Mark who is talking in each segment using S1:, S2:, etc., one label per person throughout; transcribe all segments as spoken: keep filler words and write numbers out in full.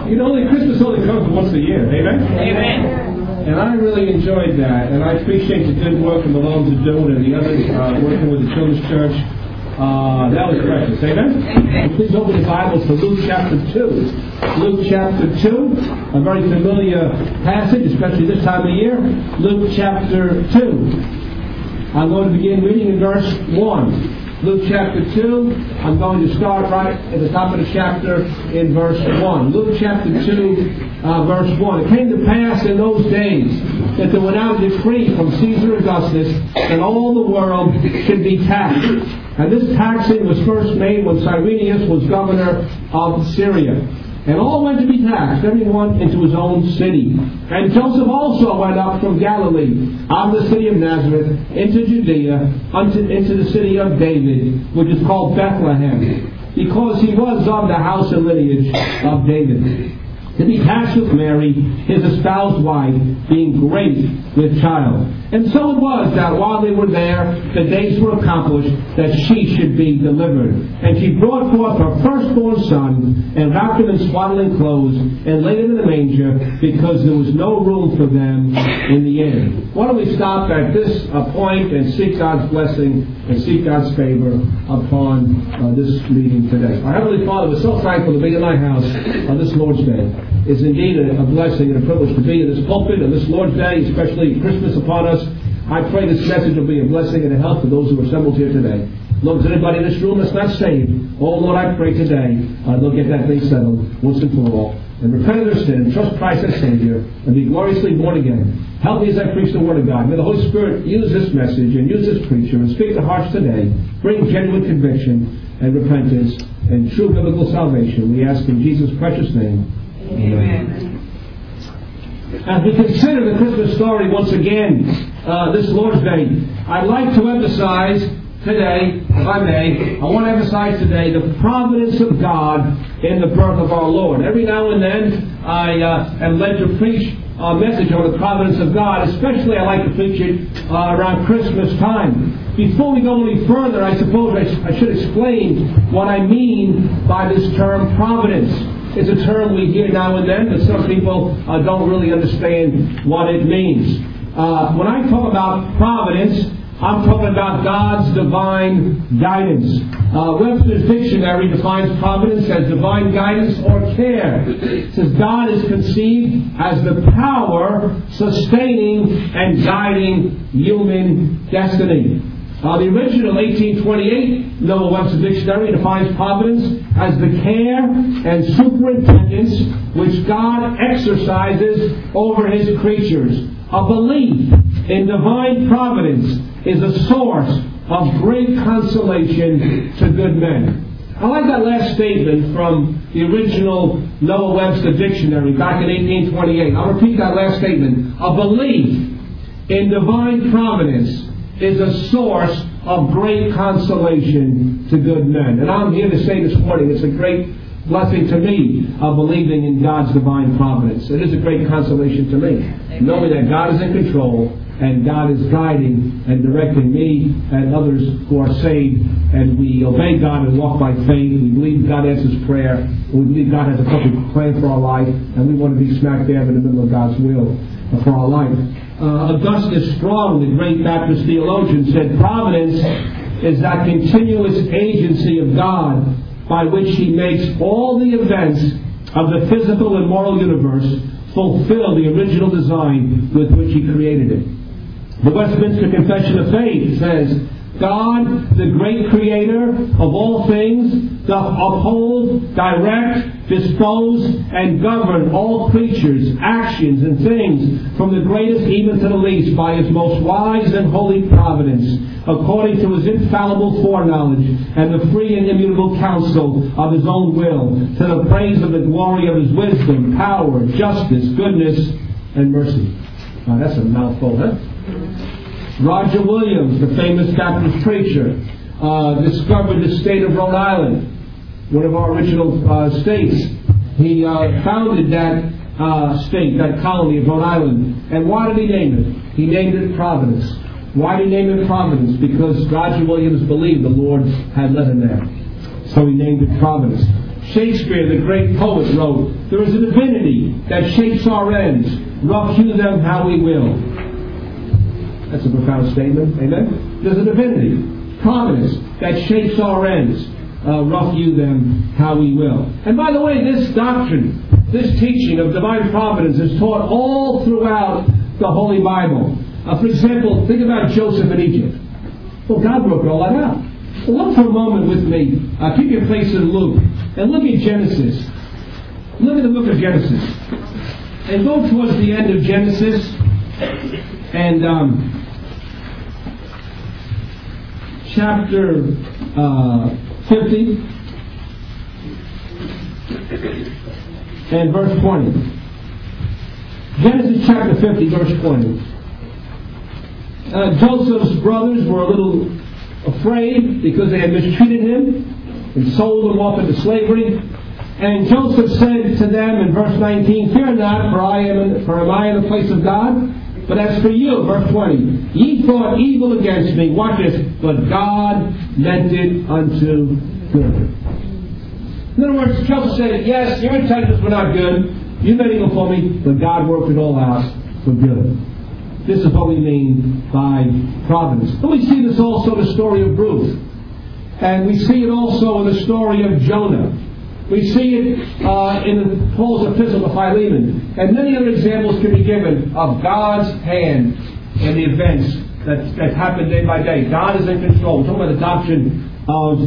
S1: You know, only Christmas only comes once a year. Amen?
S2: Amen.
S1: And I really enjoyed that. And I appreciate the good work the Malones are doing and the others uh, working with the Children's Church. Uh, that was precious. Amen? Amen. Please open the Bibles to Luke chapter two. Luke chapter two, a very familiar passage, especially this time of year. Luke chapter two. I'm going to begin reading in verse one. Luke chapter two, I'm going to start right at the top of the chapter in verse one. Luke chapter two, uh, verse one. It came to pass in those days that there went out a decree from Caesar Augustus that all the world should be taxed. And this taxing was first made when Cyrenius was governor of Syria. And all went to be taxed, everyone into his own city. And Joseph also went up from Galilee, out of the city of Nazareth, into Judea, unto, into the city of David, which is called Bethlehem, because he was of the house and lineage of David, to be taxed with Mary, his espoused wife, being great with child. And so it was that while they were there, the days were accomplished that she should be delivered. And she brought forth her firstborn son, and wrapped him in swaddling clothes, and laid him in the manger, because there was no room for them in the inn. Why don't we stop at this uh, point and seek God's blessing and seek God's favor upon uh, this meeting today. Our Heavenly Father, we're so thankful to be in thy house on this Lord's Day. It's indeed a, a blessing and a privilege to be in this pulpit on this Lord's Day, especially Christmas upon us. I pray this message will be a blessing and a help to those who are assembled here today. Lord, is there anybody in this room that's not saved? Oh, Lord, I pray today uh, they'll get that thing settled once and for all. And repent of their sin, trust Christ as Savior, and be gloriously born again. Help me as I preach the Word of God. May the Holy Spirit use this message and use this preacher and speak to hearts today. Bring genuine conviction and repentance and true biblical salvation. We ask in Jesus' precious name. Amen. As we consider the Christmas story once again, uh, this Lord's Day, I'd like to emphasize today, if I may, I want to emphasize today the providence of God in the birth of our Lord. Every now and then I uh, am led to preach a message on the providence of God. Especially I like to preach it uh, around Christmas time. Before we go any further, I suppose I, I should explain what I mean by this term providence. It's a term we hear now and then, but some people uh, don't really understand what it means. Uh, when I talk about providence, I'm talking about God's divine guidance. Uh, Webster's Dictionary defines providence as divine guidance or care. It says God is conceived as the power sustaining and guiding human destiny. Uh, the original eighteen twenty-eight Noah Webster Dictionary defines providence as the care and superintendence which God exercises over His creatures. A belief in divine providence is a source of great consolation to good men. I like that last statement from the original Noah Webster Dictionary back in eighteen twenty-eight. I'll repeat that last statement. A belief in divine providence is a source of great consolation to good men. And I'm here to say this morning, it's a great blessing to me of believing in God's divine providence. It is a great consolation to me, Amen. Knowing that God is in control and God is guiding and directing me and others who are saved, and we obey God and walk by faith. We believe God answers prayer. We believe God has a perfect plan for our life, and we want to be smack dab in the middle of God's will for our life. Uh, Augustus Strong, the great Baptist theologian, said providence is that continuous agency of God by which He makes all the events of the physical and moral universe fulfill the original design with which He created it. The Westminster Confession of Faith says, God, the great creator of all things, doth uphold, direct, dispose, and govern all creatures, actions, and things, from the greatest even to the least, by His most wise and holy providence, according to His infallible foreknowledge, and the free and immutable counsel of His own will, to the praise of the glory of His wisdom, power, justice, goodness, and mercy. Now, that's a mouthful, huh? Roger Williams, the famous Baptist preacher, uh, discovered the state of Rhode Island, one of our original uh, states. He uh, founded that uh, state, that colony of Rhode Island. And why did he name it? He named it Providence. Why did he name it Providence? Because Roger Williams believed the Lord had led him there. So he named it Providence. Shakespeare, the great poet, wrote, there is a divinity that shapes our ends. Rough hew them how we will. That's a profound statement. Amen? There's a divinity, providence, that shapes our ends. Uh, rough hew them how we will. And by the way, this doctrine, this teaching of divine providence is taught all throughout the Holy Bible. Uh, for example, think about Joseph in Egypt. Well, God worked all that out. Well, look for a moment with me. Uh, keep your place in Luke. And look at Genesis. Look at the book of Genesis. And go towards the end of Genesis. And um, chapter uh, fifty. And verse twenty. Genesis chapter fifty, verse twenty. Uh, Joseph's brothers were a little afraid because they had mistreated him and sold him off into slavery. And Joseph said to them in verse nineteen, fear not, for I am, for am I in the place of God? But as for you, verse twenty, ye thought evil against me, watch this, but God meant it unto good. In other words, Joseph said, yes, your intentions were not good, you meant evil for me, but God worked it all out for good. This is what we mean by providence. But we see this also in the story of Ruth. And we see it also in the story of Jonah. We see it uh, in Paul's epistle to Philemon. And many other examples can be given of God's hand in the events that, that happen day by day. God is in control. We're talking about the doctrine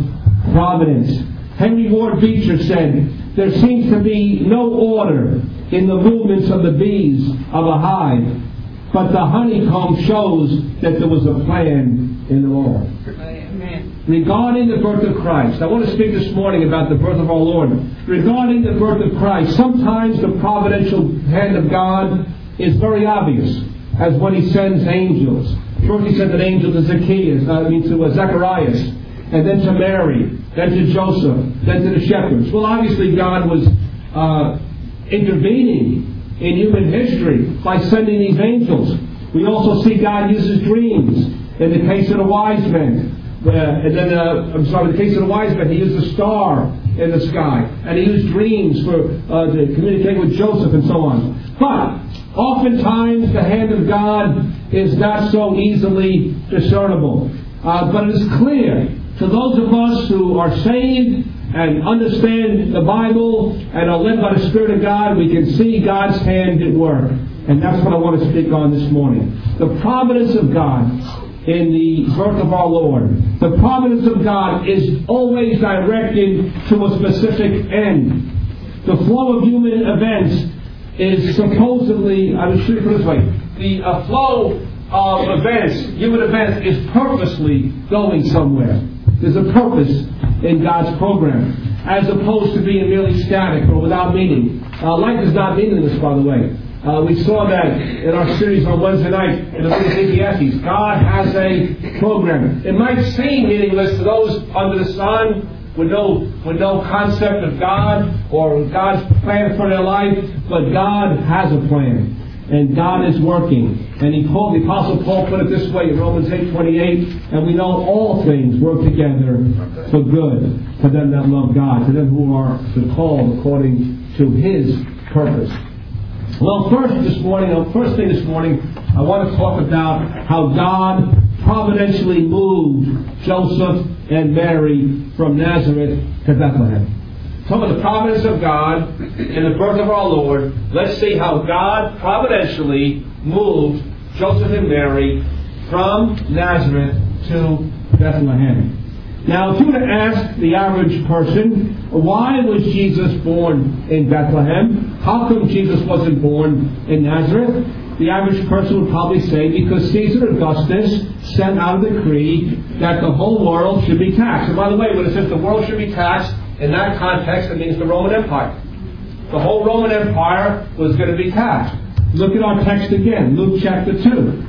S1: of providence. Henry Ward Beecher said, there seems to be no order in the movements of the bees of a hive, but the honeycomb shows that there was a plan in the all. Amen. Regarding the birth of Christ, I want to speak this morning about the birth of our Lord. Regarding the birth of Christ, sometimes the providential hand of God is very obvious, as when He sends angels. First He sent an angel to Zacchaeus, I mean to uh, Zacharias, and then to Mary, then to Joseph, then to the shepherds. Well, obviously God was uh, intervening in human history by sending these angels. We also see God uses dreams in the case of the wise men. Uh, and then, uh, I'm sorry, in the case of the wise men, He used a star in the sky. And He used dreams for uh, to communicate with Joseph and so on. But oftentimes the hand of God is not so easily discernible. Uh, but it is clear to those of us who are saved and understand the Bible and are led by the Spirit of God, we can see God's hand at work. And that's what I want to speak on this morning. The providence of God in the birth of our Lord. The providence of God is always directed to a specific end. The flow of human events is supposedly, I should put it this way, the uh, flow of events, human events, is purposely going somewhere. There's a purpose in God's program, as opposed to being merely static or without meaning. Uh, life is not meaningless, by the way. Uh, we saw that in our series on Wednesday night in the book of Ecclesiastes. God has a program. It might seem meaningless to those under the sun with no with no concept of God or God's plan for their life, but God has a plan. And God is working. And he called, the Apostle Paul put it this way in Romans eight twenty-eight, and we know all things work together for good for them that love God, for them who are called according to His purpose. Well, first this morning, first thing this morning, I want to talk about how God providentially moved Joseph and Mary from Nazareth to Bethlehem. Talk about the providence of God in the birth of our Lord. Let's see how God providentially moved Joseph and Mary from Nazareth to Bethlehem. Now, if you were to ask the average person, why was Jesus born in Bethlehem? How come Jesus wasn't born in Nazareth? The average person would probably say because Caesar Augustus sent out a decree that the whole world should be taxed. And by the way, when it says the world should be taxed, in that context, it means the Roman Empire. The whole Roman Empire was going to be taxed. Look at our text again, Luke chapter two.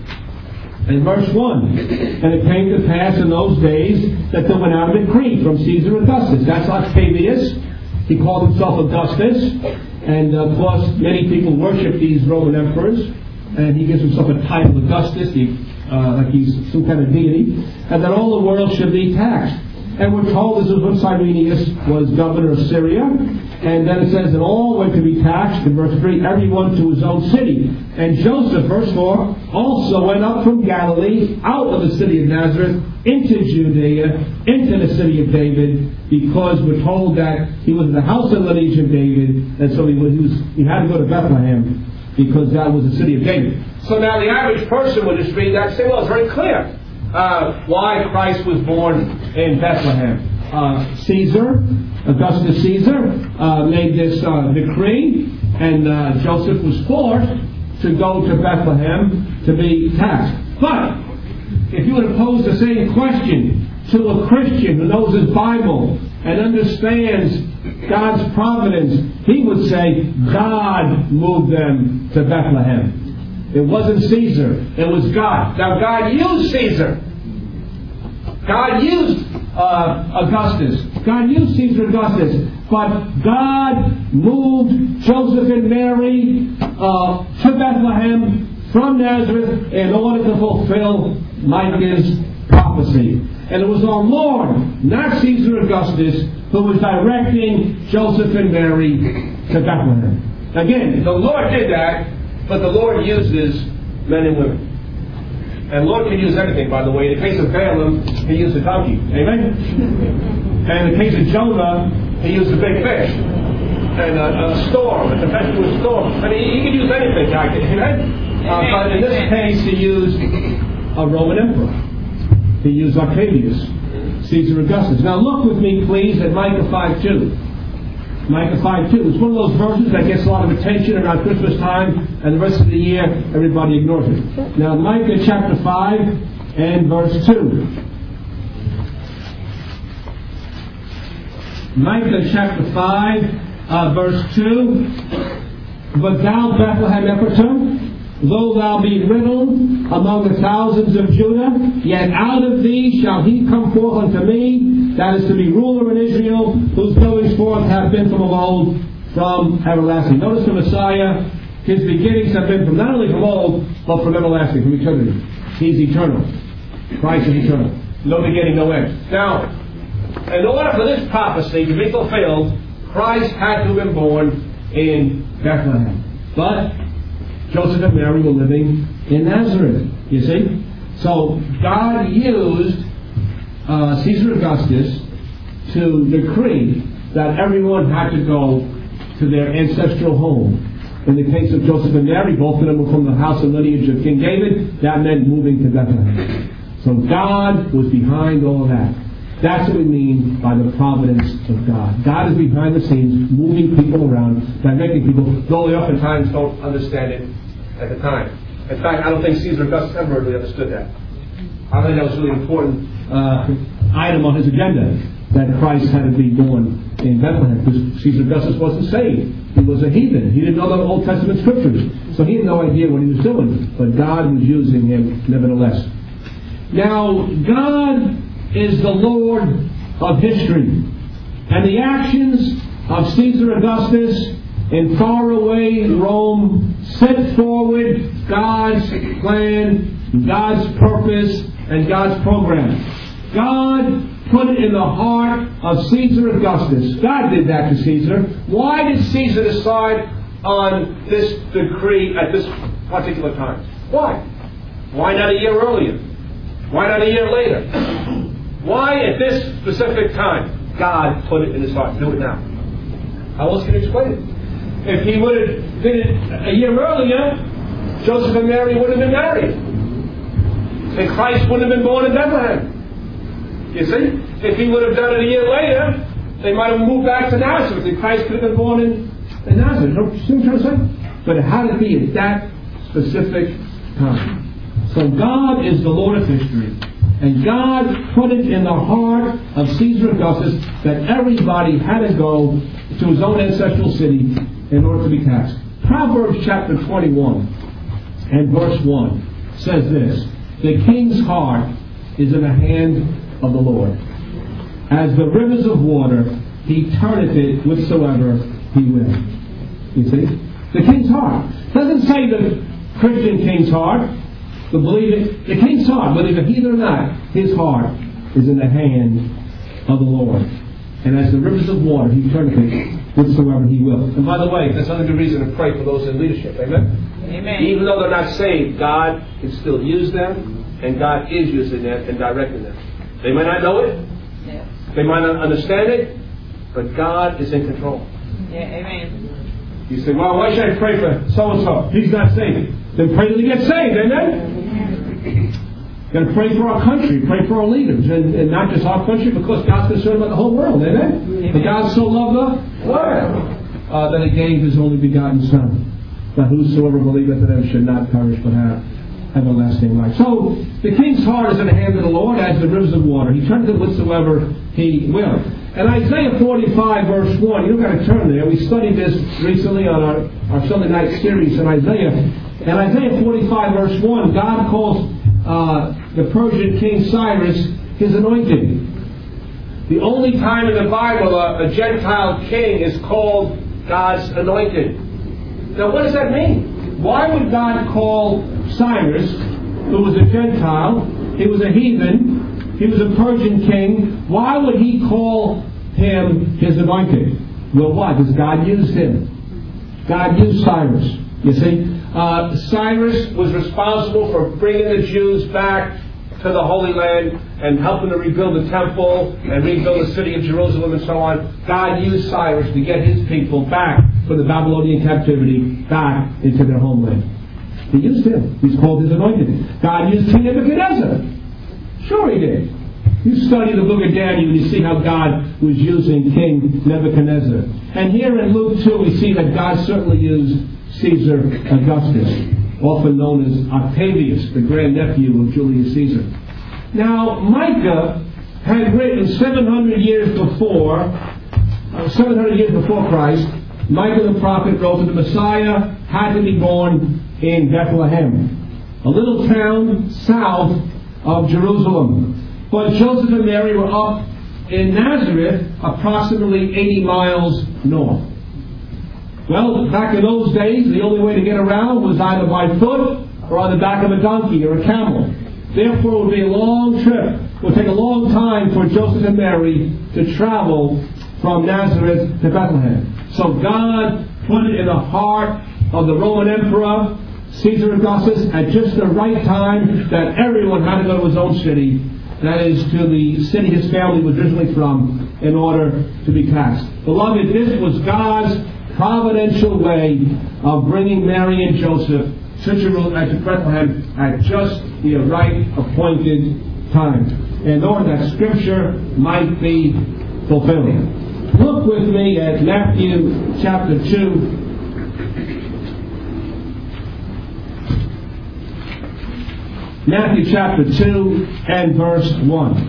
S1: In verse one, and it came to pass in those days that there went out a decree from Caesar Augustus. That's Octavius. He called himself Augustus. And of course, many people worship these Roman emperors. And he gives himself a title, Augustus, he, uh, like he's some kind of deity. And that all the world should be taxed. And we're told this is when Cyrenius was governor of Syria. And then it says, and all went to be taxed, in verse three, everyone to his own city. And Joseph, verse four, also went up from Galilee, out of the city of Nazareth, into Judea, into the city of David, because we're told that he was in the house and lineage of David, and so he was, he was he had to go to Bethlehem, because that was the city of David. So now the average person would just read that and say, well, it's very clear uh, why Christ was born in Bethlehem. Uh, Caesar, Augustus Caesar, uh, made this uh, decree, and uh, Joseph was forced to go to Bethlehem to be taxed. But if you would pose the same question to a Christian who knows his Bible and understands God's providence, he would say God moved them to Bethlehem. It wasn't Caesar, it was God. Now God used Caesar. God used uh, Augustus. God used Caesar Augustus. But God moved Joseph and Mary uh, to Bethlehem from Nazareth in order to fulfill Micah's prophecy. And it was our Lord, not Caesar Augustus, who was directing Joseph and Mary to Bethlehem. Again, the Lord did that, but the Lord uses men and women. And the Lord can use anything, by the way. In the case of Balaam, he used a donkey. Amen? And in the case of Jonah, he used a big fish. And a, a storm, a tempestuous storm. I mean, he, he could use anything, God. Amen? Uh, but in this case, he used a Roman emperor. He used Octavius, Caesar Augustus. Now look with me, please, at Micah five two. Micah five two. It's one of those verses that gets a lot of attention around Christmas time, and the rest of the year, everybody ignores it. Now, Micah chapter five and verse two. Micah chapter five, uh, verse two. But thou, Bethlehem Ephratah, though thou be riddled among the thousands of Judah, yet out of thee shall he come forth unto me, that is to be ruler in Israel, whose goings forth have been from of old, from everlasting. Notice the Messiah, his beginnings have been from not only from old, but from everlasting, from eternity. He's eternal. Christ is eternal. No beginning, no end. Now, in order for this prophecy to be fulfilled, Christ had to have been born in Bethlehem. But Joseph and Mary were living in Nazareth, you see. So God used uh, Caesar Augustus to decree that everyone had to go to their ancestral home. In the case of Joseph and Mary, both of them were from the house and lineage of King David. That meant moving to Bethlehem. So God was behind all of that. That's what we mean by the providence of God. God is behind the scenes, moving people around, directing people, though they oftentimes don't understand it at the time. In fact, I don't think Caesar Augustus ever really understood that. I think that was a really important uh, item on his agenda, that Christ had to be born in Bethlehem, because Caesar Augustus wasn't saved. He was a heathen. He didn't know the Old Testament scriptures, so he had no idea what he was doing. But God was using him nevertheless. Now, God is the Lord of history, and the actions of Caesar Augustus in faraway Rome set forward God's plan, God's purpose, and God's program. God put it in the heart of Caesar Augustus. God did that to Caesar. Why did Caesar decide on this decree at this particular time? Why? Why not a year earlier? Why not a year later? Why at this specific time? God put it in his heart. Do it now. How else can you explain it? If he would have did it a year earlier, Joseph and Mary would have been married. And Christ wouldn't have been born in Bethlehem. You see? If he would have done it a year later, they might have moved back to Nazareth, and Christ could have been born in, in Nazareth. You know what I'm trying to say? But it had to be at that specific time. So God is the Lord of history. And God put it in the heart of Caesar Augustus that everybody had to go to his own ancestral city in order to be taxed. Proverbs chapter twenty-one and verse one says this: the king's heart is in the hand of the Lord. As the rivers of water, he turneth it whithersoever he will. You see? The king's heart. It doesn't say the Christian king's heart. The believer, the king's heart, whether he's a heathen or not, his heart is in the hand of the Lord. And as the rivers of water, He turneth it whithersoever He will. And by the way, that's another good reason to pray for those in leadership. Amen? Amen. Even though they're not saved, God can still use them, and God is using them and directing them. They might not know it. Yes. They might not understand it, but God is in control. Yeah, amen. You say, well, why should I pray for so-and-so? He's not saved. Then pray that he gets saved. Amen? Got to pray for our country, pray for our leaders, and, and not just our country, because God's concerned about the whole world. Amen? Amen. But God so loved the world uh, that He gave His only begotten Son, that whosoever believeth in Him should not perish but have everlasting life. So the king's heart is in the hand of the Lord as the rivers of water. He turns it whithersoever He will. And Isaiah forty-five verse one, you don't got to turn there. We studied this recently on our, our Sunday night series in Isaiah. And Isaiah forty-five verse one, God calls uh, the Persian king Cyrus His anointed. The only time in the Bible a, a Gentile king is called God's anointed. Now what does that mean? Why would God call Cyrus, who was a Gentile, he was a heathen, he was a Persian king, why would He call him His anointed? Well, why? Because God used him. God used Cyrus, you see. Uh, Cyrus was responsible for bringing the Jews back to the Holy Land and helping to rebuild the temple and rebuild the city of Jerusalem and so on. God used Cyrus to get His people back from the Babylonian captivity back into their homeland. He used him. He's called His anointed. God used King Nebuchadnezzar. Sure He did. You study the book of Daniel and you see how God was using King Nebuchadnezzar. And here in Luke two we see that God certainly used Caesar Augustus, often known as Octavius, the grandnephew of Julius Caesar. Now, Micah had written seven hundred years before, uh, seven hundred years before Christ, Micah the prophet wrote that the Messiah had to be born in Bethlehem, a little town south of Jerusalem. But Joseph and Mary were up in Nazareth, approximately eighty miles north. Well, back in those days, the only way to get around was either by foot or on the back of a donkey or a camel. Therefore, it would be a long trip. It would take a long time for Joseph and Mary to travel from Nazareth to Bethlehem. So God put it in the heart of the Roman Emperor, Caesar Augustus, at just the right time that everyone had to go to his own city, that is, to the city his family was originally from, in order to be cast. Beloved, this was God's providential way of bringing Mary and Joseph to Jerusalem, to Bethlehem, at just the right appointed time, in order that Scripture might be fulfilled. Look with me at Matthew chapter two. Matthew chapter two and verse one.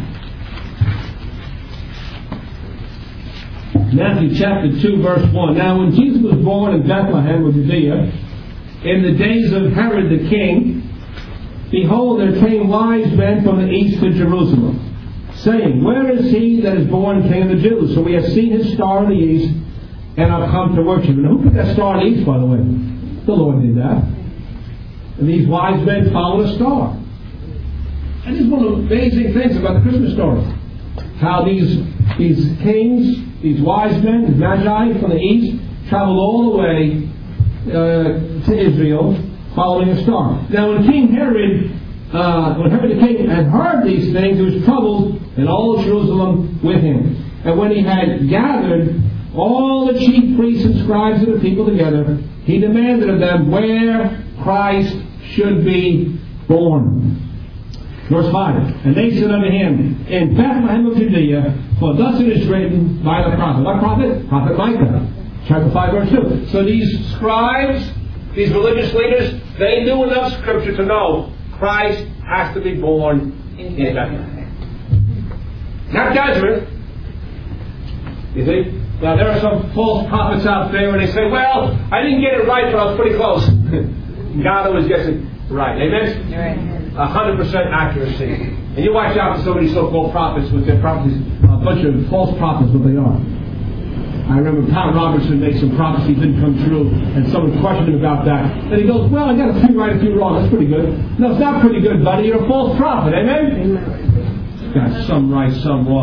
S1: Matthew chapter two verse one. Now when Jesus was born in Bethlehem of Judea, in the days of Herod the king, behold, there came wise men from the east to Jerusalem, saying, Where is he that is born King of the Jews? So we have seen his star in the east, and have come to worship him. Now who put that star in the east, by the way? The Lord did that. And these wise men followed a star. And this is one of the amazing things about the Christmas story. How these, these kings, these wise men, these magi from the east, traveled all the way uh, to Israel following a star. Now when King Herod, uh, when Herod the king had heard these things, he was troubled, and all of Jerusalem with him. And when he had gathered all the chief priests and scribes of the people together, he demanded of them where Christ should be born. Verse five. And they said unto him, In Bethlehem of Judea, for thus it is written by the prophet. What prophet? Prophet Micah. Chapter five, verse two. So these scribes, these religious leaders, they knew enough Scripture to know Christ has to be born in Bethlehem. Not Nazareth. You see? Now there are some false prophets out there and they say, well, I didn't get it right, but I was pretty close. God always gets it right. Amen? Right. A hundred percent accuracy. And you watch out for some of these so-called prophets with their prophecies, a bunch of false prophets, what they are. I remember Tom Robertson made some prophecies didn't come true, and someone questioned him about that. And he goes, well, I got a few right, a few wrong. That's pretty good. No, it's not pretty good, buddy. You're a false prophet. Amen? Amen. Got some right, some wrong.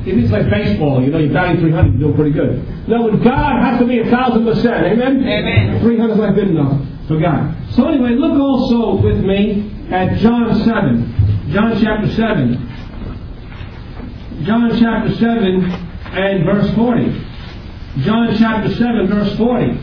S1: if it's like baseball, you know, you're batting three hundred, you're doing pretty good. No, with God, has to be a thousand percent. Amen?
S2: Amen.
S1: three hundred is not good enough for God. So anyway, look also with me at John seven. John chapter seven. John chapter seven and verse forty. John chapter seven, verse forty.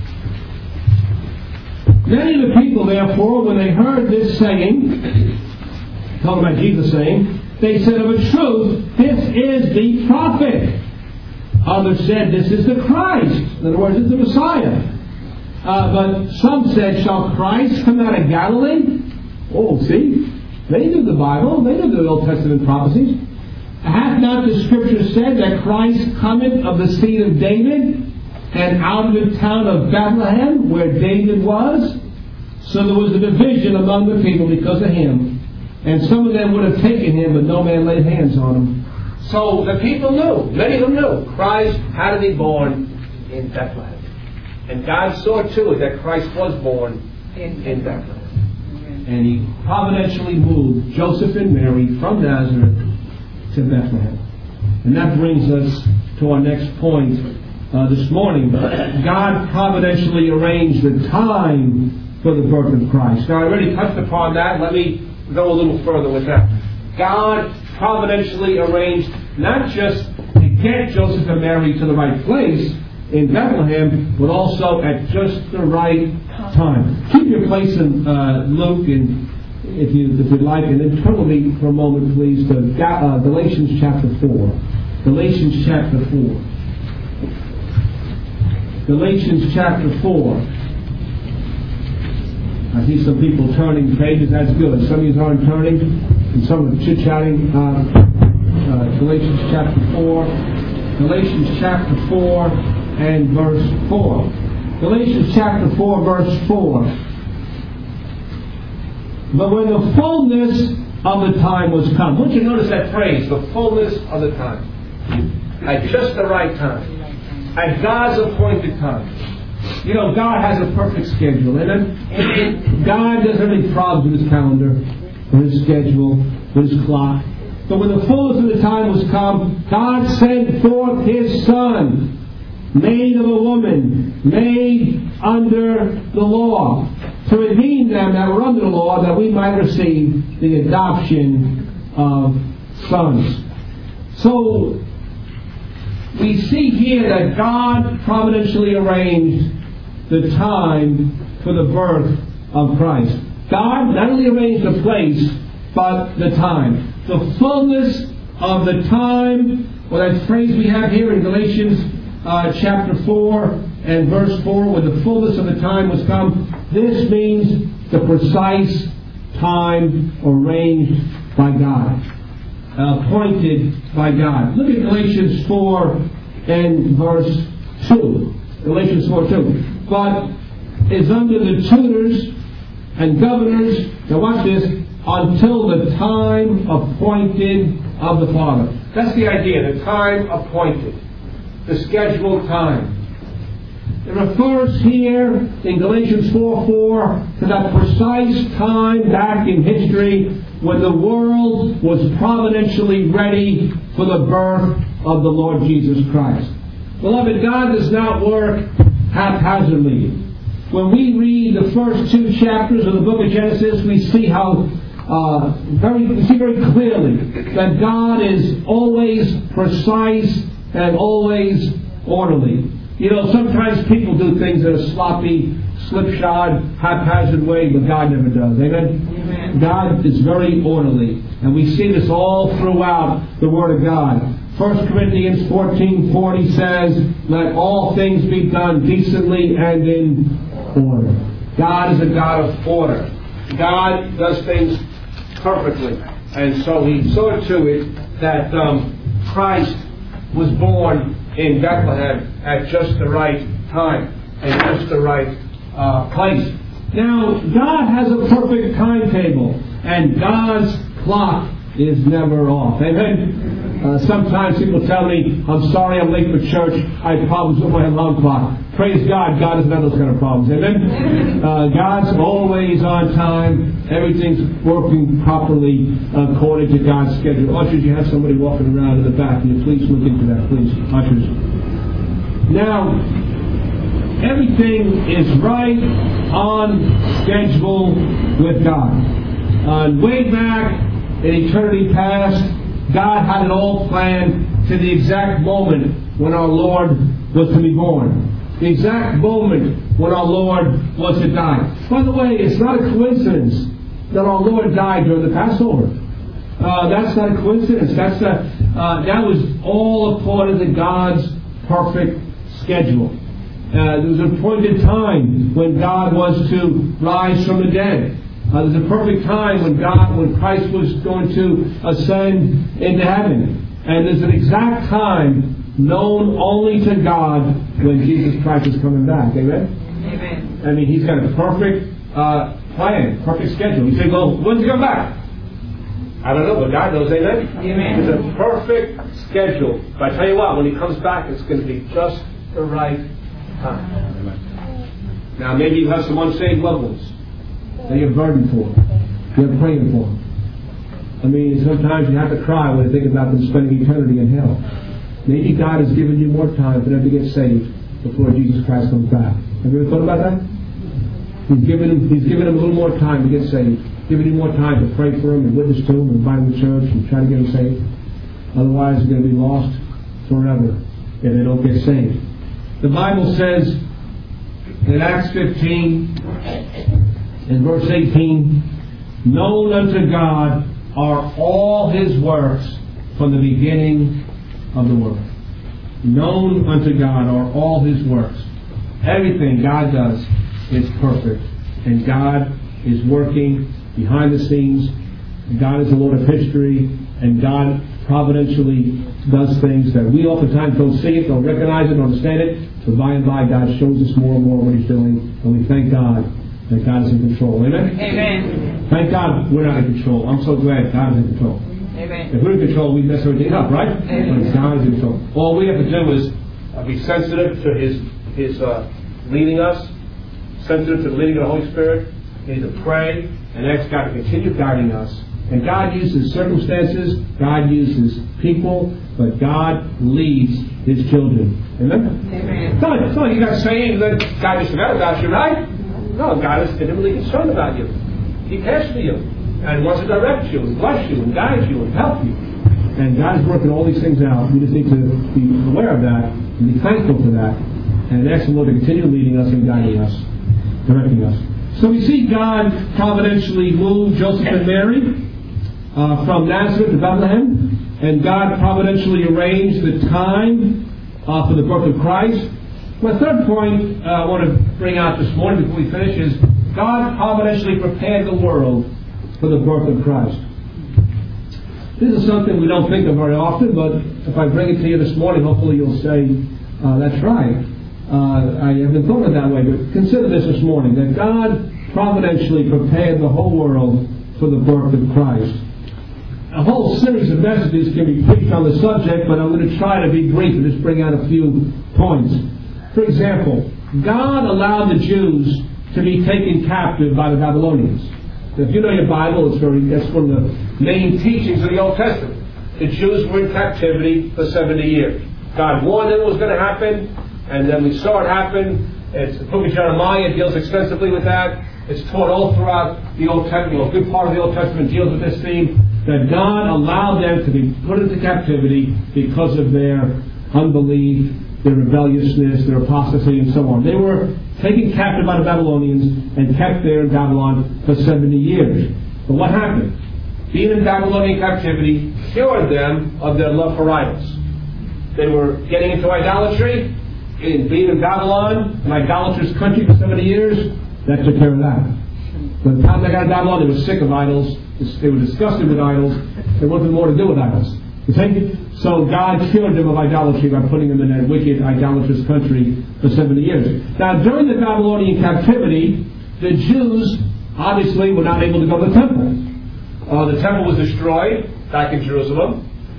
S1: Many of the people, therefore, when they heard this saying, talking about Jesus saying, they said, of a truth, this is the prophet. Others said, this is the Christ. In other words, it's the Messiah. Uh, but some said, shall Christ come out of Galilee? Oh, see, they knew the Bible. They knew the Old Testament prophecies. Hath not the Scripture said that Christ cometh of the seed of David, and out of the town of Bethlehem, where David was? So there was a division among the people because of him. And some of them would have taken him, but no man laid hands on him. So the people knew, many of them knew, Christ had to be born in Bethlehem. And God saw to it that Christ was born in, in Bethlehem. And he providentially moved Joseph and Mary from Nazareth to Bethlehem. And that brings us to our next point uh, this morning. God providentially arranged the time for the birth of Christ. Now, I already touched upon that. Let me go a little further with that. God providentially arranged not just to get Joseph and Mary to the right place in Bethlehem, but also at just the right time. Keep your place in uh, Luke, and if you if you'd like, and then turn with me for a moment, please, to uh, Galatians chapter four. Galatians chapter four. Galatians chapter four. I see some people turning pages. That's good. Some of you aren't turning, and some are chit-chatting. Uh, uh, Galatians chapter four. Galatians chapter four and verse four. Galatians chapter four, verse four. But when the fullness of the time was come. Won't you notice that phrase? The fullness of the time. At just the right time. At God's appointed time. You know, God has a perfect schedule. And God doesn't have any problems with his calendar, with his schedule, with his clock. But when the fullness of the time was come, God sent forth his Son, made of a woman, made under the law, to redeem them that were under the law, that we might receive the adoption of sons. So, we see here that God providentially arranged the time for the birth of Christ. God not only arranged the place, but the time. The fullness of the time, or that phrase we have here in Galatians uh, chapter four and verse four, when the fullness of the time was come, this means the precise time arranged by God, appointed by God. Look at Galatians four and verse two. Galatians four two. But is under the tutors and governors, now watch this, until the time appointed of the Father. That's the idea, the time appointed, the scheduled time. It refers here in Galatians four four to that precise time back in history when the world was providentially ready for the birth of the Lord Jesus Christ. Beloved, God does not work haphazardly. When we read the first two chapters of the book of Genesis, we see how uh, very we see very clearly that God is always precise and always orderly. You know, sometimes people do things in a sloppy, slipshod, haphazard way, but God never does. Amen? Amen. God is very orderly. And we see this all throughout the Word of God. First Corinthians fourteen forty says, let all things be done decently and in order. God is a God of order. God does things perfectly. And so he saw to it that um, Christ was born in Bethlehem at just the right time and just the right uh, place. Now, God has a perfect timetable, and God's clock is never off. Amen? Uh, sometimes people tell me, I'm sorry I'm late for church. I had problems with my alarm clock. Praise God, God doesn't have those kind of problems. Amen? Uh, God's always on time. Everything's working properly according to God's schedule. Ushers, you have somebody walking around in the back. Can you please look into that, please? Ushers. Now, everything is right on schedule with God. Uh, way back in eternity past, God had it all planned to the exact moment when our Lord was to be born. The exact moment when our Lord was to die. By the way, it's not a coincidence that our Lord died during the Passover. Uh, that's not a coincidence. That's a, uh, that was all according to God's perfect schedule. Uh, there was an appointed time when God was to rise from the dead. Uh, there's a perfect time when God, when Christ was going to ascend into heaven. And there's an exact time known only to God when Jesus Christ is coming back. Amen? Amen. I mean, He's got a perfect uh, plan, perfect schedule. You say, well, when's He come back? I don't know, but God knows. Amen? Amen. It's a perfect schedule. But I tell you what, when He comes back, it's going to be just the right time. Amen. Now, maybe you have some unsaved loved ones that you're burdened for. You're praying for. I mean, sometimes you have to cry when you think about them spending eternity in hell. Maybe God has given you more time for them to get saved before Jesus Christ comes back. Have you ever thought about that? He's given them, he's given them a little more time to get saved. Giving you more time to pray for them and witness to them and invite them to church and try to get them saved. Otherwise, they're going to be lost forever if they don't get saved. The Bible says in Acts fifteen, in verse eighteen, known unto God are all His works from the beginning of the world. Known unto God are all His works. Everything God does is perfect. And God is working behind the scenes. God is the Lord of history. And God providentially does things that we oftentimes don't see it, don't recognize it, don't understand it. So by and by, God shows us more and more what He's doing. And we thank God that God is in control. Amen? Amen. Thank God we're not in control. I'm so glad God is in control. Amen. If we're in control, we mess everything up, right? Amen. But God is in control. All we have to do is uh, be sensitive to His His uh, leading us, sensitive to the leading of the Holy Spirit. We need to pray and ask God to continue guiding us. And God uses circumstances, God uses people, but God leads His children. Amen? Amen. So, so you got to say that God just forgot about you, right? No, God is intimately concerned about you. He cares for you and wants to direct you and bless you and guide you and help you. And God is working all these things out. We just need to be aware of that and be thankful for that and ask the Lord to continue leading us and guiding us, directing us. So we see God providentially move Joseph and Mary uh, from Nazareth to Bethlehem, and God providentially arranged the time uh, for the birth of Christ. My third point uh, I want to bring out this morning before we finish is God providentially prepared the world for the birth of Christ. This is something we don't think of very often, but if I bring it to you this morning, hopefully you'll say, uh, that's right. Uh, I haven't thought of it that way, but consider this this morning, that God providentially prepared the whole world for the birth of Christ. A whole series of messages can be preached on the subject, but I'm going to try to be brief and just bring out a few points. For example, God allowed the Jews to be taken captive by the Babylonians. If you know your Bible, it's very, that's one of the main teachings of the Old Testament. The Jews were in captivity for seventy years. God warned them it was going to happen, and then we saw it happen. It's, the book of Jeremiah deals extensively with that. It's taught all throughout the Old Testament. A good part of the Old Testament deals with this theme, that God allowed them to be put into captivity because of their unbelief, their rebelliousness, their apostasy, and so on. They were taken captive by the Babylonians and kept there in Babylon for seventy years. But what happened? Being in Babylonian captivity cured them of their love for idols. They were getting into idolatry. In being in Babylon, an idolatrous country for seventy years, that took care of that. By the time they got to Babylon, they were sick of idols. They were disgusted with idols. They wanted more to do with idols. You see? So God cured them of idolatry by putting them in that wicked, idolatrous country for seventy years. Now, during the Babylonian captivity, the Jews obviously were not able to go to the temple. Uh, the temple was destroyed back in Jerusalem. The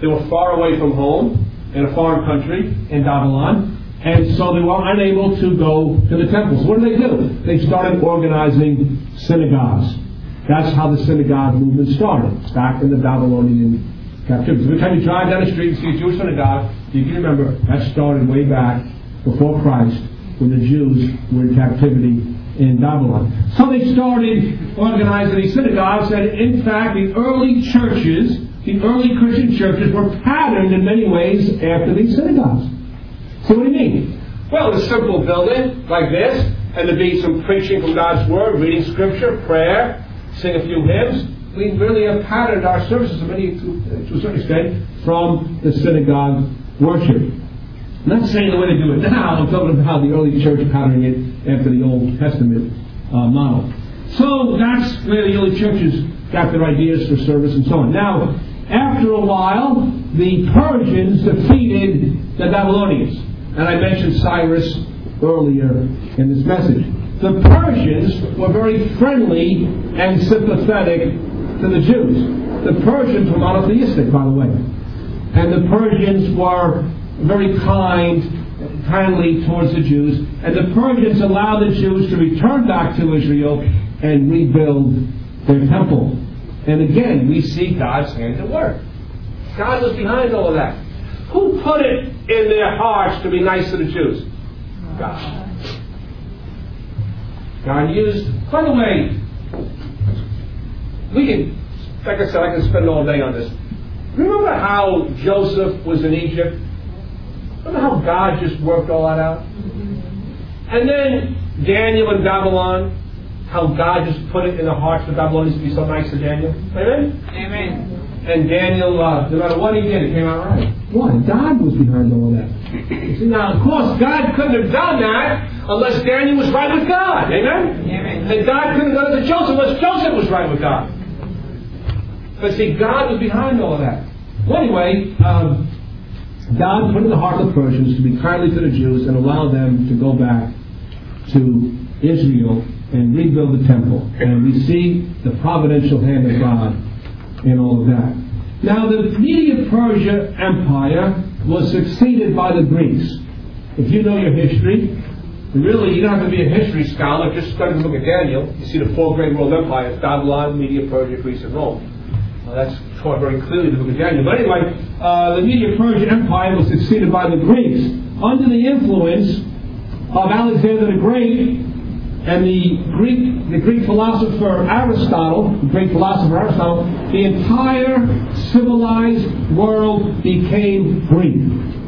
S1: They were far away from home in a foreign country in Babylon, and so they were unable to go to the temple. So what did they do? They started organizing synagogues. That's how the synagogue movement started, back in the Babylonian captivity. So every time you drive down the street and see a Jewish synagogue, you can remember that started way back before Christ, when the Jews were in captivity in Babylon. So they started organizing these synagogues, and in fact, the early churches, the early Christian churches, were patterned in many ways after these synagogues. So what do you mean? Well, a simple building like this, and there'd be some preaching from God's Word, reading Scripture, prayer, sing a few hymns. We really have patterned our services, many, to, to a certain extent, from the synagogue worship. I'm not saying the way they do it now. I'm talking about the early church patterning it after the Old Testament uh, model. So that's where the early churches got their ideas for service and so on. Now, after a while, the Persians defeated the Babylonians. And I mentioned Cyrus earlier in this message. The Persians were very friendly and sympathetic to the Jews. The Persians were monotheistic, by the way. And the Persians were very kind, kindly towards the Jews. And the Persians allowed the Jews to return back to Israel and rebuild their temple. And again, we see God's hand at work. God was behind all of that. Who put it in their hearts to be nice to the Jews? God. God used, by the way, we can, like I said, I can spend all day on this. Remember how Joseph was in Egypt? Remember how God just worked all that out? And then Daniel in Babylon, how God just put it in the hearts of the Babylonians to be so nice to Daniel. Amen?
S2: Amen.
S1: And Daniel, uh, no matter what he did, it came out right. Why? God was behind all that. See, now, of course, God couldn't have done that unless Daniel was right with God. Amen?
S2: Amen.
S1: And God couldn't have done it to Joseph unless Joseph was right with God. But see, God was behind all of that. Well, anyway, um, God put in the heart of the Persians to be kindly to the Jews and allow them to go back to Israel and rebuild the temple. And we see the providential hand of God in all of that. Now, the Medo-Persia Empire was succeeded by the Greeks. If you know your history, really, you don't have to be a history scholar, just study the book of Daniel. You see the four great world empires: Babylon, Media, Persia, Greece, and Rome. Well, that's taught very clearly in the book of Daniel. But anyway, uh, the Medo-Persian Empire was succeeded by the Greeks under the influence of Alexander the Great and the Greek, the Greek philosopher Aristotle. The Greek philosopher Aristotle. The entire civilized world became Greek.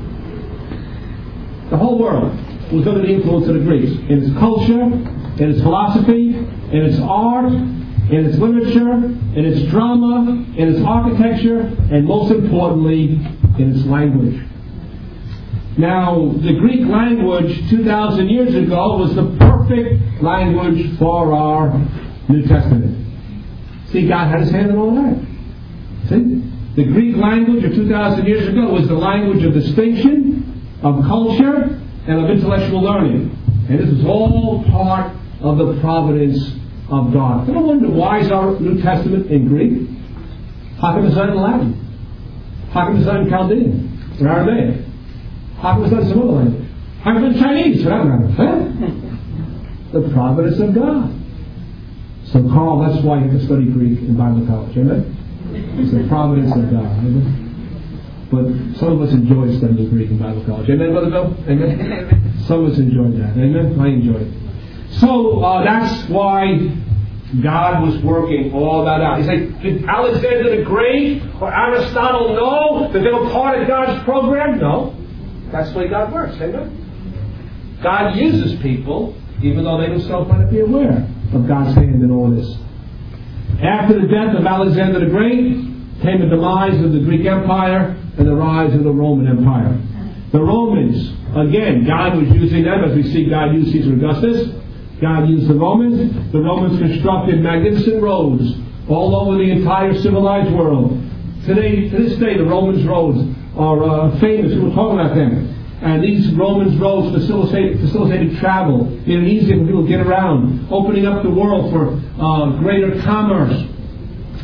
S1: The whole world was under the influence of the Greeks in its culture, in its philosophy, in its art, in its literature, in its drama, in its architecture, and most importantly, in its language. Now, the Greek language two thousand years ago was the perfect language for our New Testament. See, God had his hand in all that. See? The Greek language of two thousand years ago was the language of distinction, of culture, and of intellectual learning. And this is all part of the providence of God. I don't wonder, why is our New Testament in Greek? How come it's not in Latin? How come it's not in Chaldean or Aramaic? How come it's not in some other language? How come it's in Chinese for that matter? Huh? The providence of God. So, Carl, that's why you can study Greek in Bible college. Amen? It's the providence of God. Amen? But some of us enjoy studying Greek in Bible college. Amen, Brother Bill? Amen? Some of us enjoy that. Amen? I enjoy it. So uh, that's why God was working all that out. He's like, did Alexander the Great or Aristotle know that they were part of God's program? No. That's the way God works. Amen? God uses people even though they themselves might not be aware of God's hand in all this. After the death of Alexander the Great came the demise of the Greek Empire and the rise of the Roman Empire. The Romans, again, God was using them as we see God use Caesar Augustus. God used the Romans. The Romans constructed magnificent roads all over the entire civilized world. Today, to this day, the Romans' roads are uh, famous. People talk about them. And these Romans' roads facilitated, facilitated travel, made it easier for people to get around, opening up the world for uh, greater commerce.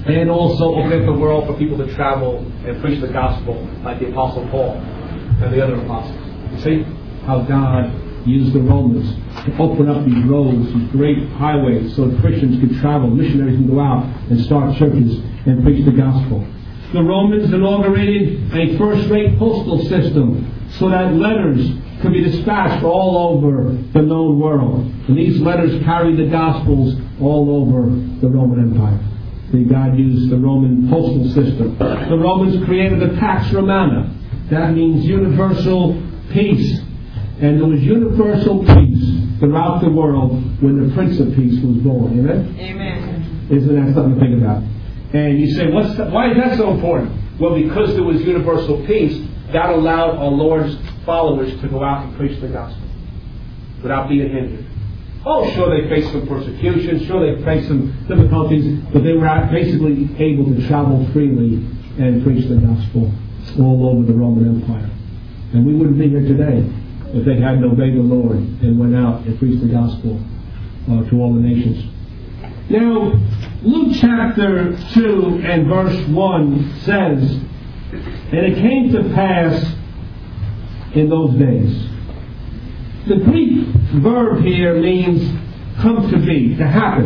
S1: and also open up the world for people to travel and preach the gospel like the Apostle Paul and the other apostles. You see how God used the Romans to open up these roads, these great highways, so Christians could travel, missionaries can go out and start churches and preach the gospel. The Romans inaugurated a first-rate postal system so that letters could be dispatched all over the known world. And these letters carried the gospels all over the Roman Empire. See, God used the Roman postal system. The Romans created the Pax Romana. That means universal peace. And there was universal peace throughout the world when the Prince of Peace was born. Amen?
S2: Amen.
S1: Isn't that something to think about? And you say, What's the, why is that so important? Well, because there was universal peace, that allowed our Lord's followers to go out and preach the gospel without being hindered. Oh, sure, they faced some persecution, sure, they faced some difficulties, but they were basically able to travel freely and preach the gospel all over the Roman Empire. And we wouldn't be here today if they hadn't obeyed the Lord and went out and preached the gospel uh, to all the nations. Now, Luke chapter two and verse one says, "And it came to pass in those days." The Greek verb here means come to be, to happen.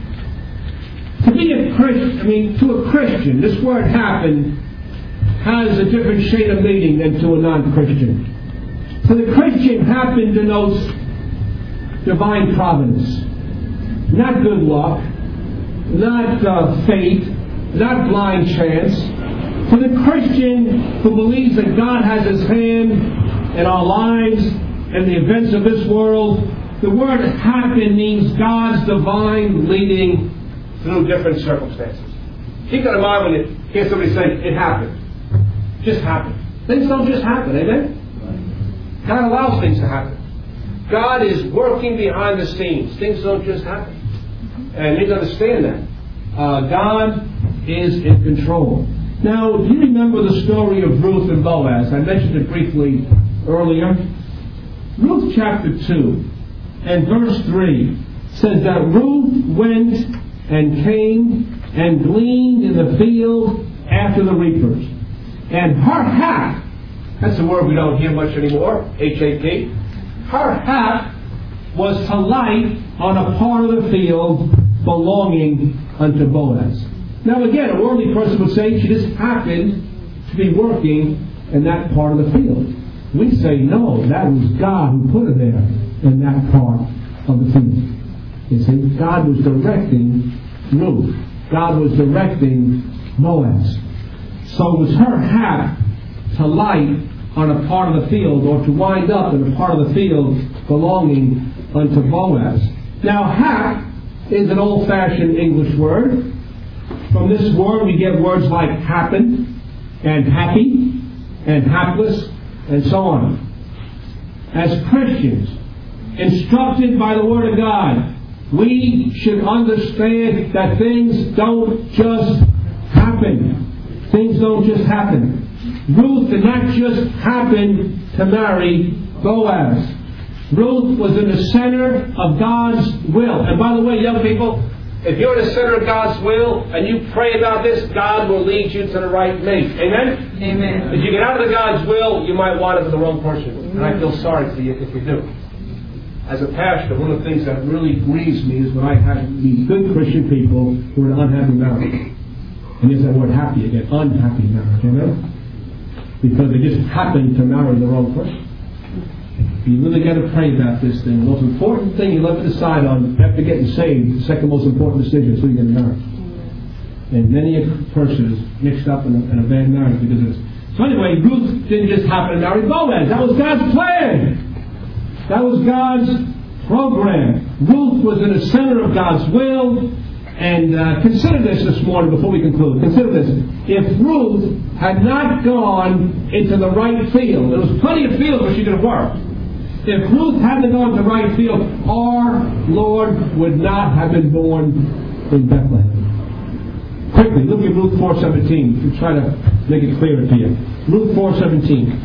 S1: To be a Christian, I mean, to a Christian, this word happen has a different shade of meaning than to a non-Christian. To the Christian, happen denotes divine providence. Not good luck, not uh, fate, not blind chance. To the Christian who believes that God has His hand in our lives and the events of this world, the word happen means God's divine leading through different circumstances. Keep that in mind when you hear somebody say, it happened. Just happened. Things don't just happen, amen? God allows things to happen. God is working behind the scenes. Things don't just happen. And you need to understand that. Uh, God is in control. Now, do you remember the story of Ruth and Boaz? I mentioned it briefly earlier. Ruth chapter two and verse three says that Ruth went and came and gleaned in the field after the reapers. And her hap, that's a word we don't hear much anymore, H A P, her hap was to light on a part of the field belonging unto Boaz. Now again, a worldly person would say she just happened to be working in that part of the field. We say, no, that was God who put her there in that part of the field. You see, God was directing Ruth. God was directing Boaz. So it was her hap to light on a part of the field, or to wind up in a part of the field belonging unto Boaz. Now, hap is an old-fashioned English word. From this word we get words like happen, and happy, and hapless, and so on. As Christians, instructed by the Word of God, we should understand that things don't just happen. Things don't just happen. Ruth did not just happen to marry Boaz. Ruth was in the center of God's will. And by the way, young people, if you're in the center of God's will and you pray about this, God will lead you to the right mate. Amen?
S2: Amen.
S1: If you get out of the God's will, you might wind up with the wrong person. And I feel sorry for you if you do. As a pastor, one of the things that really grieves me is when I have these good Christian people who are in unhappy marriage. And there's that word happy again, unhappy marriage. Amen? Because they just happen to marry the wrong person. You really got to pray about this thing. The most important thing you'll ever decide on after getting saved, the second most important decision is who you're going to marry. And many a person is mixed up in a, in a bad marriage because of this. So anyway, Ruth didn't just happen to marry Boaz. That was God's plan. That was God's program. Ruth was in the center of God's will. And uh, consider this this morning before we conclude. Consider this. If Ruth had not gone into the right field, there was plenty of fields where she could have worked. If Ruth hadn't gone to the right field, our Lord would not have been born in Bethlehem. Quickly, look at Ruth four seventeen to try to make it clearer to you. Ruth four seventeen.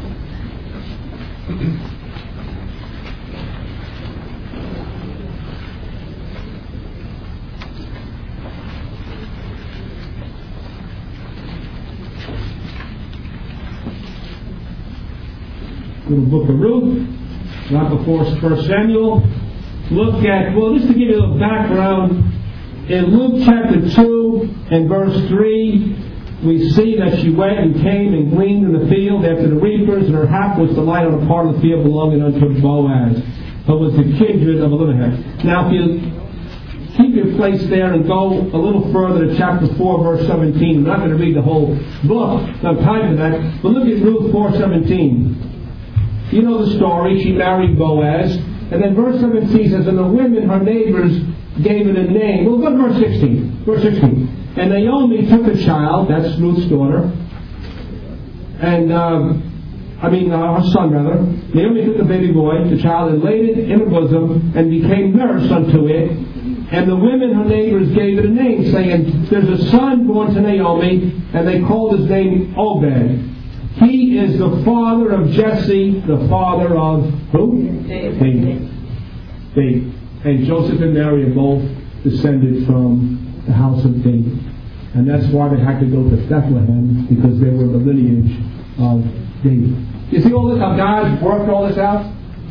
S1: little book of Ruth, right before First Samuel. Look at, well, just to give you a little background, in Luke chapter two and verse three, we see that she went and came and gleaned in the field after the reapers, and her hap was to lie on a part of the field belonging unto Boaz, who was the kindred of Elimelech. Now, if you keep your place there and go a little further to chapter four, verse seventeen. I'm not going to read the whole book, no time for that, but look at Ruth four seventeen. You know the story. She married Boaz, and then verse seventeen says, and the women, her neighbors, gave it a name. Well, go to verse sixteen. Verse sixteen. And Naomi took a child, that's Ruth's daughter, and, um, I mean, uh, her son, rather. Naomi took the baby boy, the child, and laid it in her bosom, and became nurse unto it. And the women, her neighbors, gave it a name, saying, there's a son born to Naomi, and they called his name Obed. He is the father of Jesse, the father of who? David. David. David. And Joseph and Mary are both descended from the house of David. And that's why they had to go to Bethlehem, because they were the lineage of David. You see all this, how God worked all this out?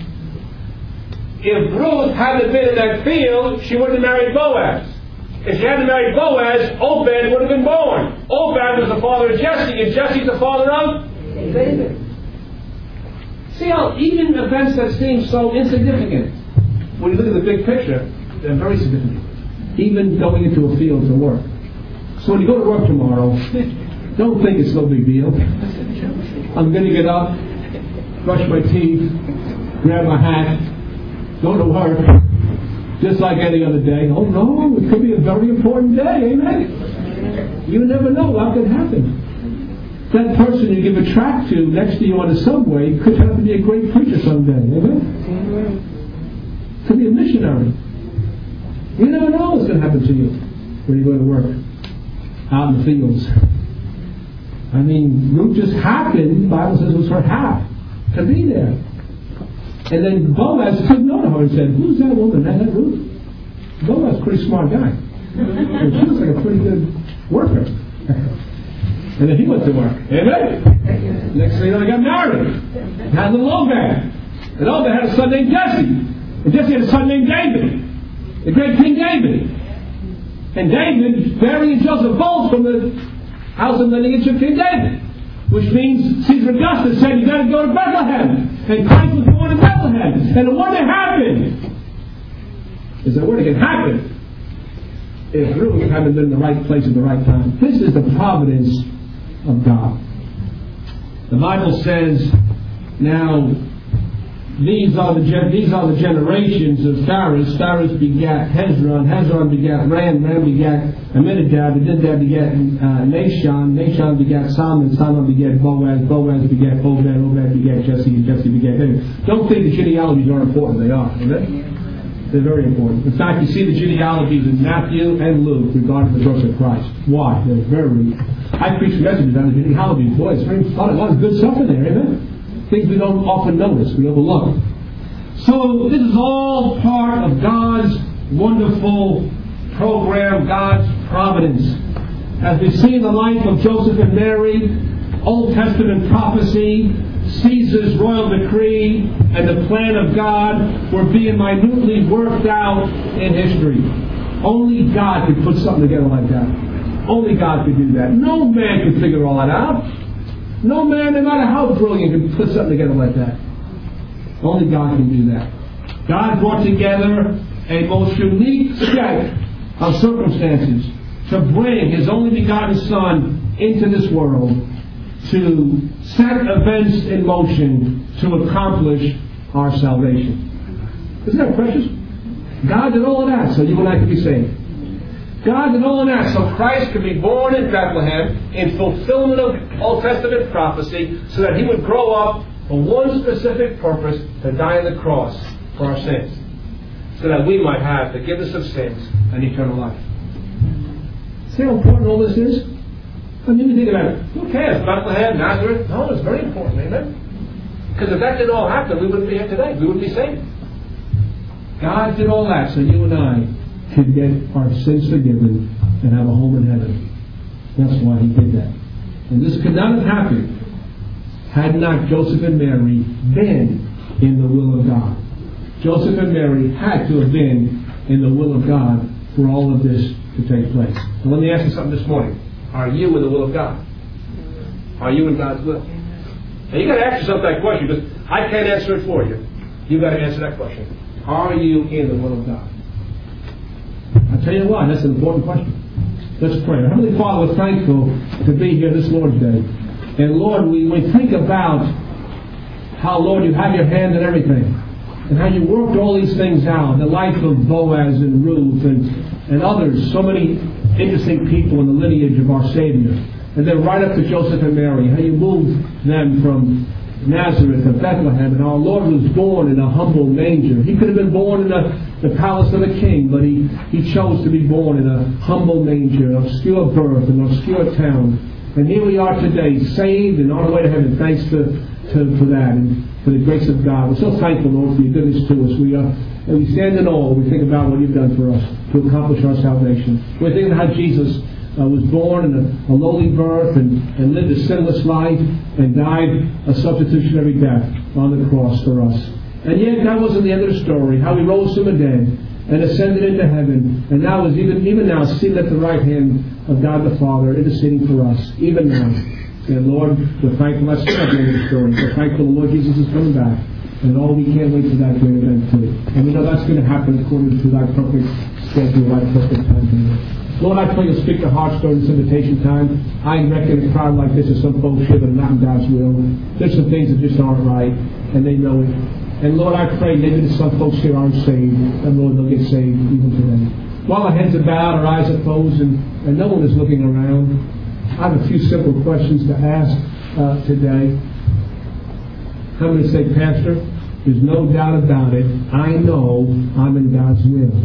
S1: If Ruth hadn't been in that field, she wouldn't have married Boaz. If she hadn't married Boaz, Obed would have been born. Obed was the father of Jesse, and Jesse's the father of David. See how even events that seem so insignificant, when you look at the big picture, they're very significant. Even going into a field to work. So when you go to work tomorrow, don't think it's no big deal. I'm going to get up, brush my teeth, grab my hat, go to work, just like any other day. Oh no, it could be a very important day, amen? You never know what could happen. That person you give a tract to next to you on the subway could have to be a great preacher someday, amen? Could be a missionary. You never know what's going to happen to you when you go to work out in the fields. I mean, Ruth just happened, the Bible says it was her hap to be there. And then Boaz took note of her and said, who's that woman? That, that Ruth? Boaz is a pretty smart guy. And she was like a pretty good worker. And then he went to work. Amen? Next thing you know, they got married. Had a little Obed. And Obed had a son named Jesse. And Jesse had a son named David. The great King David. And David, Mary and Joseph, both from the house of the lineage of King David. Which means Caesar Augustus said, you got to go to Bethlehem. And Christ was born in Bethlehem. And the wonder happened. Is that word can happen if Ruth hadn't been in the right place at the right time. This is the providence of God. The Bible says, now, These are the gen- these are the generations of Phares. Phares begat Hezron. Hezron begat Ram. Ram begat Amminadab. Amminadab begat uh, Nashon. Nashon begat Salmon. Salmon begat Boaz. Boaz begat Obed. Obed begat Jesse. And Jesse begat David. Don't think the genealogies aren't important. They are. Amen? They're very important. In fact, you see the genealogies in Matthew and Luke regarding the birth of Christ. Why? They're very... I preach messages on the genealogies. Boy, it's very fun. A lot of good stuff in there. Amen? Things we don't often notice, we overlook. So this is all part of God's wonderful program, God's providence. As we see in the life of Joseph and Mary, Old Testament prophecy, Caesar's royal decree, and the plan of God were being minutely worked out in history. Only God could put something together like that. Only God could do that. No man could figure all that out. No man, no matter how brilliant, can put something together like that. Only God can do that. God brought together a most unique set of circumstances to bring His only begotten Son into this world to set events in motion to accomplish our salvation. Isn't that precious? God did all of that so you and I could be saved. God did all of that so Christ could be born in Bethlehem in fulfillment of Old Testament prophecy so that He would grow up for one specific purpose, to die on the cross for our sins, so that we might have forgiveness of sins and eternal life. See how important all this is? I mean, you think about it. Who cares? Bethlehem, Nazareth? No, it's very important, amen? Because if that didn't all happen, we wouldn't be here today. We wouldn't be saved. God did all that so you and I could get our sins forgiven and have a home in heaven. That's why He did that. And this could not have happened had not Joseph and Mary been in the will of God. Joseph and Mary had to have been in the will of God for all of this to take place. And let me ask you something this morning. Are you in the will of God? Are you in God's will? Now you got to ask yourself that question, because I can't answer it for you. You got to answer that question. Are you in the will of God? I'll tell you why. That's an important question. Let's pray. Heavenly Father, we're thankful to be here this Lord's Day. And Lord, we, we think about how, Lord, you have your hand in everything. And how you worked all these things out. The life of Boaz and Ruth and, and others. So many interesting people in the lineage of our Savior. And then right up to Joseph and Mary. How you moved them from Nazareth to Bethlehem. And our Lord was born in a humble manger. He could have been born in a, the palace of a king. But he, he chose to be born in a humble manger. An obscure birth. An obscure town. And here we are today, saved and on our way to heaven. Thanks to, to for that and for the grace of God. We're so thankful, Lord, for your goodness to us. We are, and we stand in awe when we think about what you've done for us to accomplish our salvation. We're thinking how Jesus uh, was born in a, a lowly birth and, and lived a sinless life and died a substitutionary death on the cross for us. And yet that wasn't the end of the story. How he rose from the dead and ascended into heaven, and now is even even now seated at the right hand of God the Father, interceding for us, even now. And Lord, we're thankful that's not the end of the story. We're thankful the Lord Jesus is coming back. And oh, we can't wait for that great event too. And we know that's going to happen according to thy perfect schedule, thy perfect time. Lord, I pray you'll speak to hearts during this invitation time. I reckon a crowd like this is some folks here that are not in God's will. There's some things that just aren't right, and they know it. And Lord, I pray maybe some folks here aren't saved, and Lord, they'll get saved even today. While our heads are bowed, our eyes are closed, and, and no one is looking around, I have a few simple questions to ask uh, today. I'm going to say, Pastor, there's no doubt about it. I know I'm in God's will.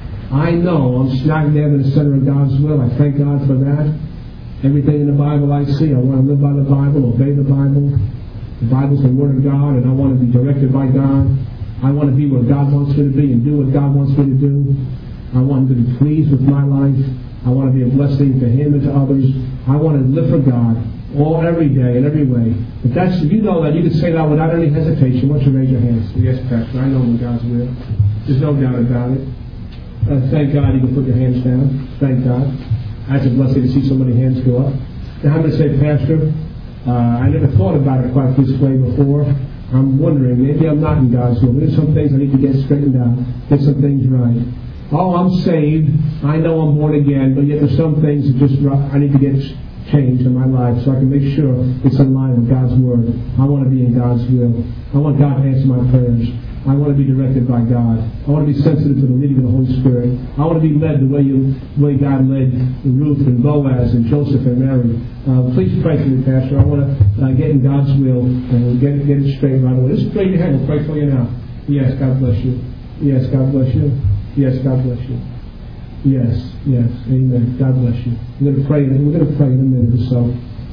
S1: I know I'm smack dab in the center of God's will. I thank God for that. Everything in the Bible I see, I want to live by the Bible, obey the Bible. The Bible's the Word of God, and I want to be directed by God. I want to be where God wants me to be and do what God wants me to do. I want to be pleased with my life. I want to be a blessing to Him and to others. I want to live for God all every day in every way. If that's, if you know that, you can say that without any hesitation. Why don't you raise your hands? Yes, Pastor, I know I'm in God's will. There's no doubt about it. Uh, thank God you can put your hands down. Thank God. That's a blessing to see so many hands go up. Now I'm going to say, Pastor, Uh, I never thought about it quite this way before. I'm wondering, maybe I'm not in God's will. There's some things I need to get straightened out, get some things right. Oh, I'm saved. I know I'm born again, but yet there's some things that just I need to get changed in my life so I can make sure it's in line with God's Word. I want to be in God's will. I want God to answer my prayers. I want to be directed by God. I want to be sensitive to the leading of the Holy Spirit. I want to be led the way you, the way God led Ruth and Boaz and Joseph and Mary. Uh, please pray for me, Pastor. I want to uh, get in God's will and get it, get it straight right away. Just pray your hand. We'll pray for you now. Yes, God bless you. Yes, God bless you. Yes, God bless you. Yes, yes, amen. God bless you. We're going to pray. We're going to pray in a minute or so.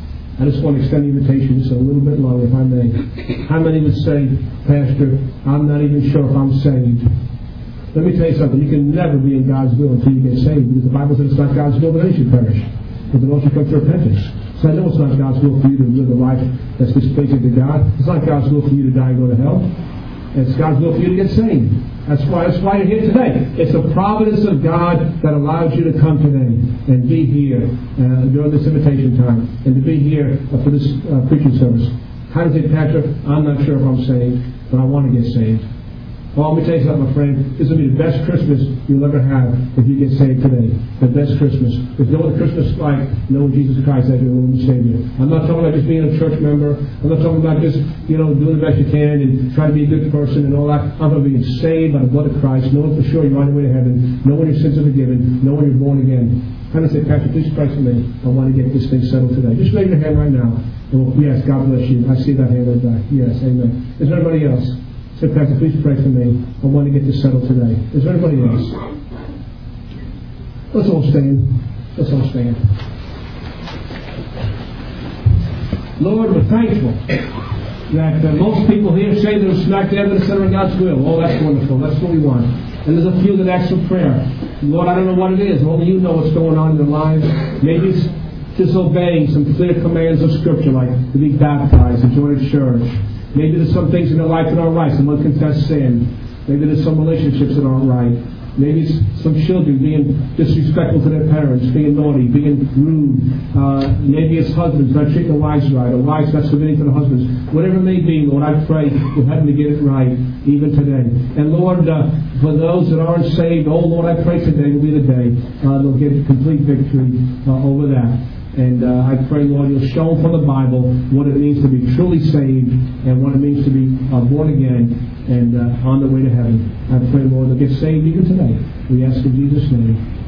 S1: I just want to extend the invitation just a little bit longer, if I may. How many would say, Pastor, I'm not even sure if I'm saved? Let me tell you something. You can never be in God's will until you get saved, because the Bible says it's not God's will that any should perish, but that all should come to repentance. So I know it's not God's will for you to live a life that's displeasing to God. It's not God's will for you to die and go to hell. It's God's will for you to get saved. That's why, that's why you're here today. It's the providence of God that allows you to come today and be here uh, during this invitation time and to be here uh, for this uh, preaching service. How does it, Pastor? I'm not sure if I'm saved, but I want to get saved. Well, let me tell you something, my friend. This will be the best Christmas you'll ever have if you get saved today. The best Christmas. There's no other Christmas like knowing Jesus Christ as your Lord and Savior. I'm not talking about just being a church member. I'm not talking about just, you know, doing the best you can and trying to be a good person and all that. I'm about being saved by the blood of Christ, knowing for sure you're on your way to heaven, knowing your sins are forgiven, knowing you're born again. I'm going to say, Pastor, please pray for me. I want to get this thing settled today. Just raise your hand right now. Oh, yes, God bless you. I see that hand right back. Yes, amen. Is there anybody else? Say, Pastor, please pray for me. I want to get this settled today. Is there anybody else? Let's all stand. Let's all stand. Lord, we're thankful that uh, most people here say they're smack dab in the center of God's will. Oh, that's wonderful. That's what we want. And there's a few that ask for prayer. Lord, I don't know what it is. Only you know what's going on in their lives. Maybe it's disobeying some clear commands of Scripture, like to be baptized and join a church. Maybe there's some things in their life that aren't right, some unconfessed sin. Maybe there's some relationships that aren't right. Maybe some children being disrespectful to their parents, being naughty, being rude. Uh, maybe it's husbands not treating their wives right, or wives not submitting to the husbands. Whatever it may be, Lord, I pray you'll help them to get it right, even today. And Lord, uh, for those that aren't saved, oh Lord, I pray today will be the day uh, they'll get complete victory uh, over that. And uh, I pray, Lord, you'll show them from the Bible what it means to be truly saved and what it means to be uh, born again and uh, on the way to heaven. I pray, Lord, they'll get saved even today. We ask in Jesus' name.